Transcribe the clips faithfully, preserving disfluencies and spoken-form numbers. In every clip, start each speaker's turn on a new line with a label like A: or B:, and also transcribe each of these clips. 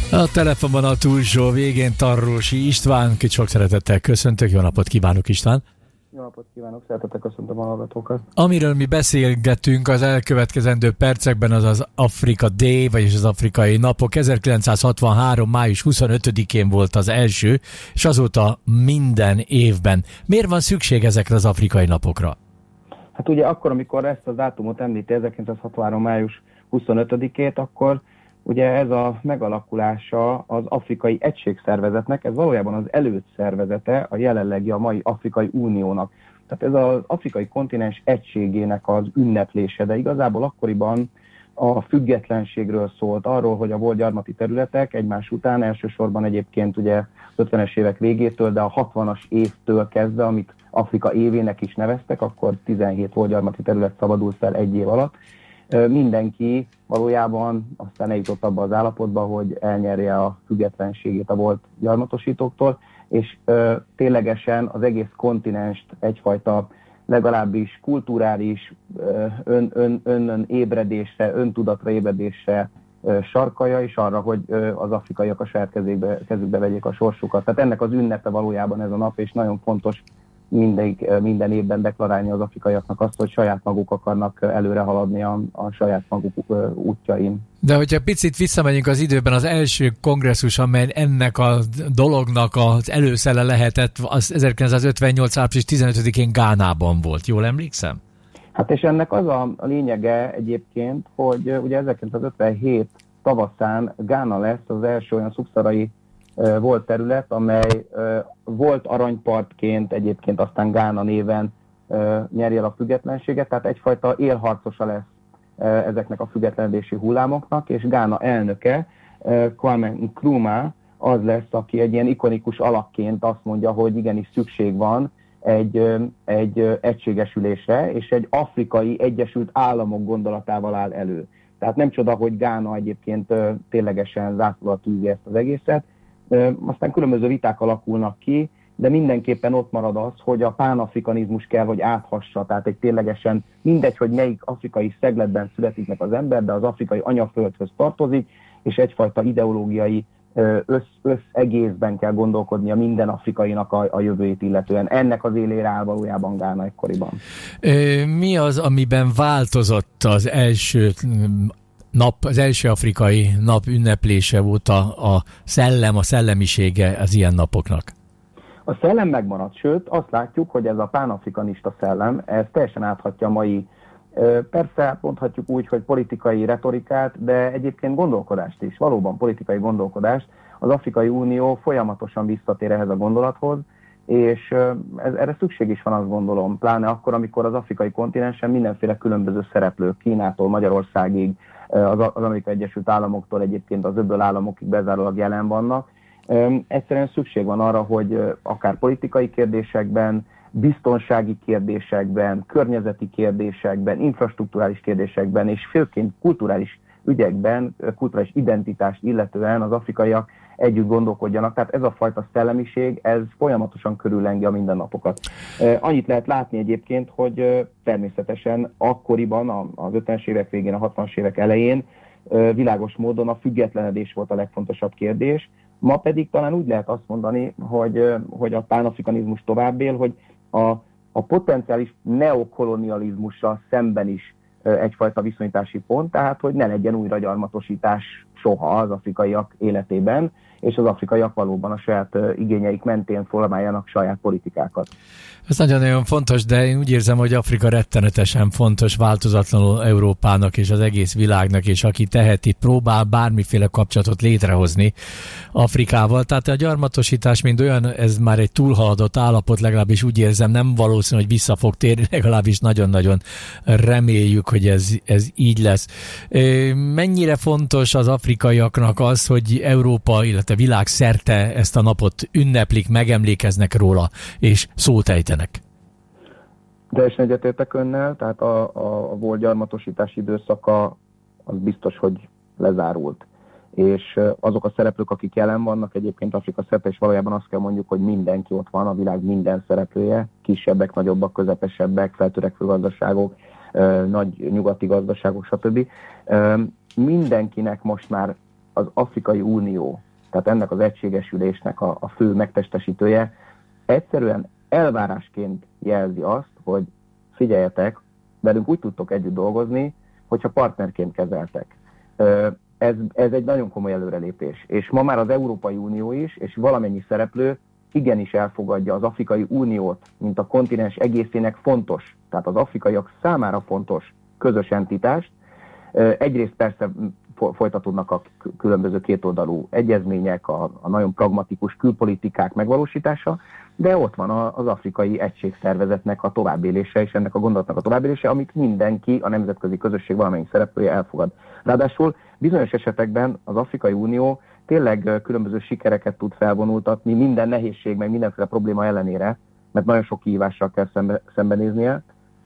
A: A telefonban a túlsó végén Tarrósi István, kit sok szeretettel köszöntök, jó napot kívánok István!
B: Jó napot kívánok, szeretettel köszöntöm a hallgatókat!
A: Amiről mi beszélgetünk az elkövetkezendő percekben, az az Afrika Day, vagyis az afrikai napok. ezerkilencszázhatvanhárom. május huszonötödikén volt az első, és azóta minden évben. Miért van szükség ezekre az afrikai napokra?
B: Hát ugye akkor, amikor ezt az dátumot említi, ezerkilencszázhatvanhárom. május huszonötödikét, akkor ugye ez a megalakulása az Afrikai Egységszervezetnek, ez valójában az előszervezete a jelenlegi a mai Afrikai Uniónak. Tehát ez az afrikai kontinens egységének az ünneplése, de igazából akkoriban a függetlenségről szólt, arról, hogy a volt gyarmati területek egymás után, elsősorban egyébként ugye az ötvenes évek végétől, de a hatvanas évtől kezdve, amit Afrika évének is neveztek, akkor tizenhét volt gyarmati terület szabadult fel egy év alatt. Mindenki valójában aztán eljutott abba az állapotba, hogy elnyerje a függetlenségét a volt gyarmatosítóktól, és ö, ténylegesen az egész kontinenst egyfajta legalábbis kulturális ön, ön, ön ébredésre, öntudatra ébredésre ö, sarkalja, és arra, hogy ö, az afrikaiak a saját kezébe, kezükbe vegyék a sorsukat. Tehát ennek az ünnepe valójában ez a nap, és nagyon fontos Minden, minden évben deklarálni az afrikaiaknak azt, hogy saját maguk akarnak előre haladni a, a saját maguk útjain.
A: De hogyha picit visszamegyünk az időben, az első kongresszus, amely ennek a dolognak az előszele lehetett, az ezerkilencszázötvennyolc. április tizenötödikén Gánában volt, jól emlékszem?
B: Hát és ennek az a, a lényege egyébként, hogy ugye ezerkilencszázötvenhét tavaszán Gána lesz az első olyan szubszaharai volt terület, amely uh, volt aranypartként egyébként aztán Gána néven uh, nyeri el a függetlenséget, tehát egyfajta élharcosa lesz uh, ezeknek a függetlenedési hullámoknak, és Gána elnöke, uh, Kwame Nkrumah, az lesz, aki egy ilyen ikonikus alakként azt mondja, hogy igenis szükség van egy, uh, egy uh, egységesülésre, és egy afrikai Egyesült Államok gondolatával áll elő. Tehát nem csoda, hogy Gána egyébként uh, ténylegesen zászlóra tűzi ezt az egészet. Aztán különböző viták alakulnak ki, de mindenképpen ott marad az, hogy a pánafrikanizmus kell, hogy áthassa, tehát egy ténylegesen mindegy, hogy melyik afrikai szegletben születik meg az ember, de az afrikai anyaföldhöz tartozik, és egyfajta ideológiai össz, összegészben kell gondolkodnia minden afrikainak a, a jövőjét illetően. Ennek az élére áll valójában Gána ekkoriban.
A: Mi az, amiben változott az első nap, az első afrikai nap ünneplése óta a szellem, a szellemisége az ilyen napoknak?
B: A szellem megmaradt, sőt azt látjuk, hogy ez a pánafrikanista szellem, ez teljesen áthatja a mai, persze mondhatjuk úgy, hogy politikai retorikát, de egyébként gondolkodást is, valóban politikai gondolkodást. Az Afrikai Unió folyamatosan visszatér ehhez a gondolathoz, és ez, erre szükség is van, azt gondolom, pláne akkor, amikor az afrikai kontinensen mindenféle különböző szereplők, Kínától Magyarországig, az, az Amerikai Egyesült Államoktól egyébként az öböl államokig bezárólag jelen vannak. Egyszerűen szükség van arra, hogy akár politikai kérdésekben, biztonsági kérdésekben, környezeti kérdésekben, infrastrukturális kérdésekben, és főként kulturális ügyekben, kulturális identitást illetően az afrikaiak együtt gondolkodjanak. Tehát ez a fajta szellemiség, ez folyamatosan körüllengi a mindennapokat. Annyit lehet látni egyébként, hogy természetesen akkoriban, az ötvenes évek végén, a hatvanas évek elején világos módon a függetlenedés volt a legfontosabb kérdés. Ma pedig talán úgy lehet azt mondani, hogy, hogy a pánafrikanizmus tovább él, hogy a, a potenciális neokolonializmussal szemben is egyfajta viszonyítási pont, tehát hogy ne legyen újra gyarmatosítás soha az afrikaiak életében, és az afrikaiak valóban a saját igényeik mentén formáljanak saját politikákat.
A: Ez nagyon-nagyon fontos, de én úgy érzem, hogy Afrika rettenetesen fontos, változatlanul Európának és az egész világnak, és aki teheti, próbál bármiféle kapcsolatot létrehozni Afrikával. Tehát a gyarmatosítás mind olyan, ez már egy túlhaladott állapot, legalábbis úgy érzem, nem valószínű, hogy vissza fog térni, legalábbis nagyon-nagyon reméljük, hogy ez, ez így lesz. Mennyire fontos az afrikaiaknak az, hogy Európa, illetve világ szerte ezt a napot ünneplik, megemlékeznek róla, és szót ejtenek?
B: Teljesen egyetértek önnel, tehát a, a, a volt gyarmatosítás időszaka az biztos, hogy lezárult. És azok a szereplők, akik jelen vannak, egyébként Afrika szerte, és valójában azt kell mondjuk, hogy mindenki ott van, a világ minden szereplője, kisebbek, nagyobbak, közepesebbek, feltörekvő gazdaságok, nagy nyugati gazdaságok, stb. Mindenkinek most már az Afrikai Unió, tehát ennek az egységesülésnek a, a fő megtestesítője, egyszerűen elvárásként jelzi azt, hogy figyeljetek, velünk úgy tudtok együtt dolgozni, hogyha partnerként kezeltek. Ez, ez egy nagyon komoly előrelépés. És ma már az Európai Unió is, és valamennyi szereplő igenis elfogadja az Afrikai Uniót, mint a kontinens egészének fontos, tehát az afrikaiak számára fontos közös entitást. Egyrészt persze folytatódnak a különböző kétoldalú egyezmények, a, a nagyon pragmatikus külpolitikák megvalósítása, de ott van az Afrikai Egységszervezetnek a továbbélése és ennek a gondolatnak a továbbélése, amit mindenki, a nemzetközi közösség valamennyi szereplője elfogad. Ráadásul bizonyos esetekben az Afrikai Unió tényleg különböző sikereket tud felvonultatni minden nehézség, meg mindenféle probléma ellenére, mert nagyon sok kihívással kell szembe, szembenéznie,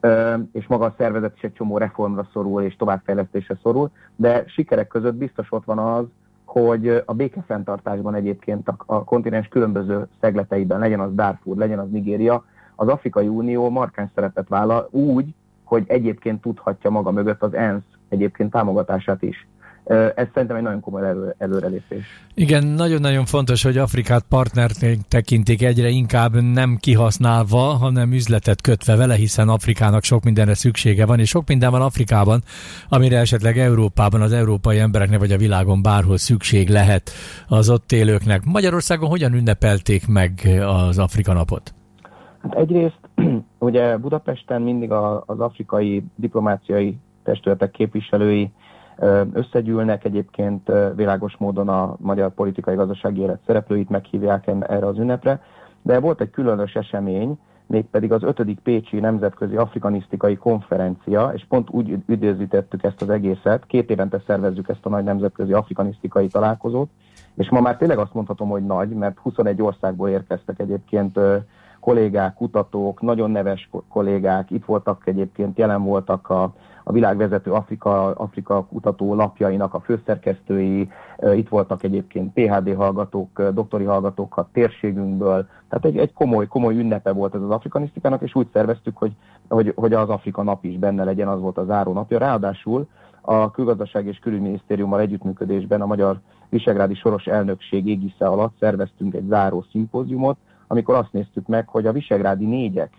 B: és maga a szervezet is egy csomó reformra szorul és továbbfejlesztésre szorul, de sikerek között biztos ott van az, hogy a békefenntartásban egyébként a, a kontinens különböző szegleteiben, legyen az Darfur, legyen az Nigéria, az Afrikai Unió markáns szerepet vállal úgy, hogy egyébként tudhatja maga mögött az ENSZ egyébként támogatását is. Ez szerintem egy nagyon komoly elő, előrelépés.
A: Igen, nagyon-nagyon fontos, hogy Afrikát partnernek tekintik egyre inkább nem kihasználva, hanem üzletet kötve vele, hiszen Afrikának sok mindenre szüksége van, és sok minden van Afrikában, amire esetleg Európában, az európai embereknek, vagy a világon bárhol szükség lehet az ott élőknek. Magyarországon hogyan ünnepelték meg az Afrika napot?
B: Hát egyrészt ugye Budapesten mindig a, az afrikai diplomáciai testületek képviselői összegyűlnek, egyébként világos módon a magyar politikai gazdasági élet szereplőit meghívják erre az ünnepre, de volt egy különös esemény, mégpedig az ötödik Pécsi Nemzetközi Afrikanisztikai Konferencia, és pont úgy üdvözítettük ezt az egészet, két évente szervezzük ezt a nagy nemzetközi afrikanisztikai találkozót, és ma már tényleg azt mondhatom, hogy nagy, mert huszonegy országból érkeztek egyébként kollégák, kutatók, nagyon neves kollégák, itt voltak egyébként, jelen voltak a a világvezető Afrika, Afrika kutató lapjainak a főszerkesztői, itt voltak egyébként pé há dé hallgatók, doktori hallgatók a térségünkből, tehát egy, egy komoly, komoly ünnepe volt ez az afrikanisztikának, és úgy szerveztük, hogy, hogy, hogy az Afrika nap is benne legyen, az volt a záró napja. Ráadásul a Külgazdaság és Külügyminisztériummal együttműködésben a Magyar Visegrádi Soros Elnökség égisze alatt szerveztünk egy záró szimpóziumot, amikor azt néztük meg, hogy a visegrádi négyek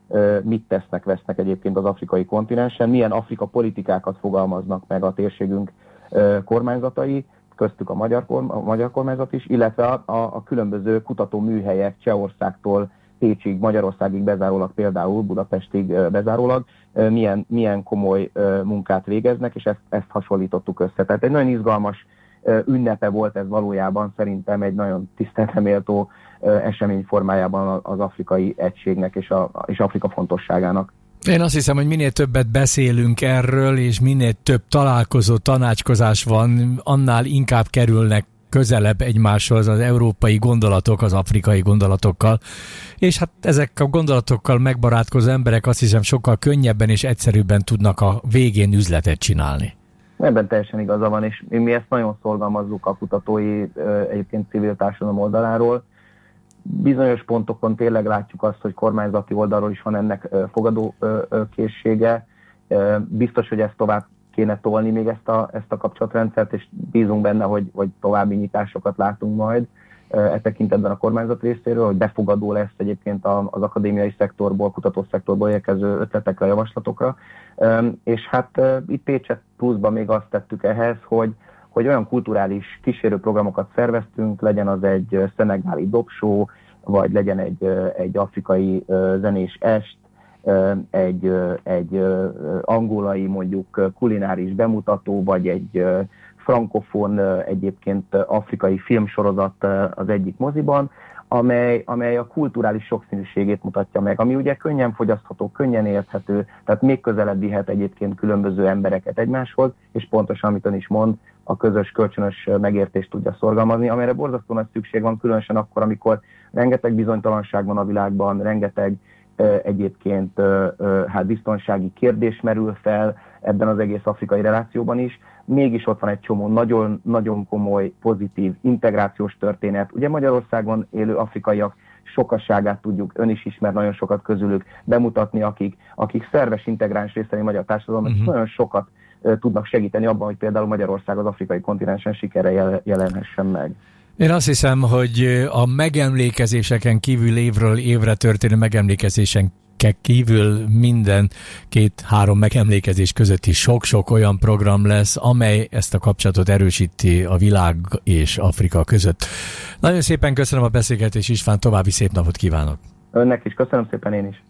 B: mit tesznek, vesznek egyébként az afrikai kontinensen, milyen Afrika politikákat fogalmaznak meg a térségünk kormányzatai, köztük a magyar, a magyar kormányzat is, illetve a, a, a különböző kutatóműhelyek Csehországtól Pécsig, Magyarországig bezárólag, például Budapestig bezárólag, milyen, milyen komoly munkát végeznek, és ezt, ezt hasonlítottuk össze. Tehát egy nagyon izgalmas ünnepe volt ez valójában, szerintem egy nagyon tiszteletre méltó esemény formájában az afrikai egységnek és, a, és Afrika fontosságának.
A: Én azt hiszem, hogy minél többet beszélünk erről, és minél több találkozó, tanácskozás van, annál inkább kerülnek közelebb egymáshoz az európai gondolatok az afrikai gondolatokkal, és hát ezek a gondolatokkal megbarátkozó emberek azt hiszem sokkal könnyebben és egyszerűbben tudnak a végén üzletet csinálni.
B: Ebben teljesen igaza van, és mi ezt nagyon szorgalmazzuk a kutatói, egyébként civil társadalom oldaláról. Bizonyos pontokon tényleg látjuk azt, hogy kormányzati oldalról is van ennek fogadó készsége. Biztos, hogy ezt tovább kéne tolni még ezt a, ezt a kapcsolatrendszert, és bízunk benne, hogy, hogy további nyitásokat látunk majd e tekintetben a kormányzat részéről, hogy befogadó lesz egyébként az akadémiai szektorból, kutatószektorból érkező ötletekre, javaslatokra. És hát itt Pécset pluszban még azt tettük ehhez, hogy, hogy olyan kulturális kísérőprogramokat szerveztünk, legyen az egy szenegáli dobsó, vagy legyen egy, egy afrikai zenés est, egy, egy angolai mondjuk kulináris bemutató, vagy egy frankofon egyébként afrikai filmsorozat az egyik moziban, amely, amely a kulturális sokszínűségét mutatja meg, ami ugye könnyen fogyasztható, könnyen érthető, tehát még közelebb vihet egyébként különböző embereket egymáshoz, és pontosan, amit ön is mond, a közös kölcsönös megértést tudja szorgalmazni, amelyre borzasztó nagy szükség van, különösen akkor, amikor rengeteg bizonytalanság van a világban, rengeteg egyébként hát biztonsági kérdés merül fel ebben az egész afrikai relációban is. Mégis ott van egy csomó nagyon, nagyon komoly, pozitív integrációs történet. Ugye Magyarországon élő afrikaiak sokasságát tudjuk, ön is ismer nagyon sokat közülük bemutatni, akik, akik szerves integráns részei magyar társadalomnak, uh-huh. nagyon sokat tudnak segíteni abban, hogy például Magyarország az afrikai kontinensen sikerrel jelenhessen meg.
A: Én azt hiszem, hogy a megemlékezéseken kívül évről évre történő megemlékezésen kívül minden két-három megemlékezés között is sok-sok olyan program lesz, amely ezt a kapcsolatot erősíti a világ és Afrika között. Nagyon szépen köszönöm a beszélgetést, István, további szép napot kívánok!
B: Önnek is köszönöm szépen, én is!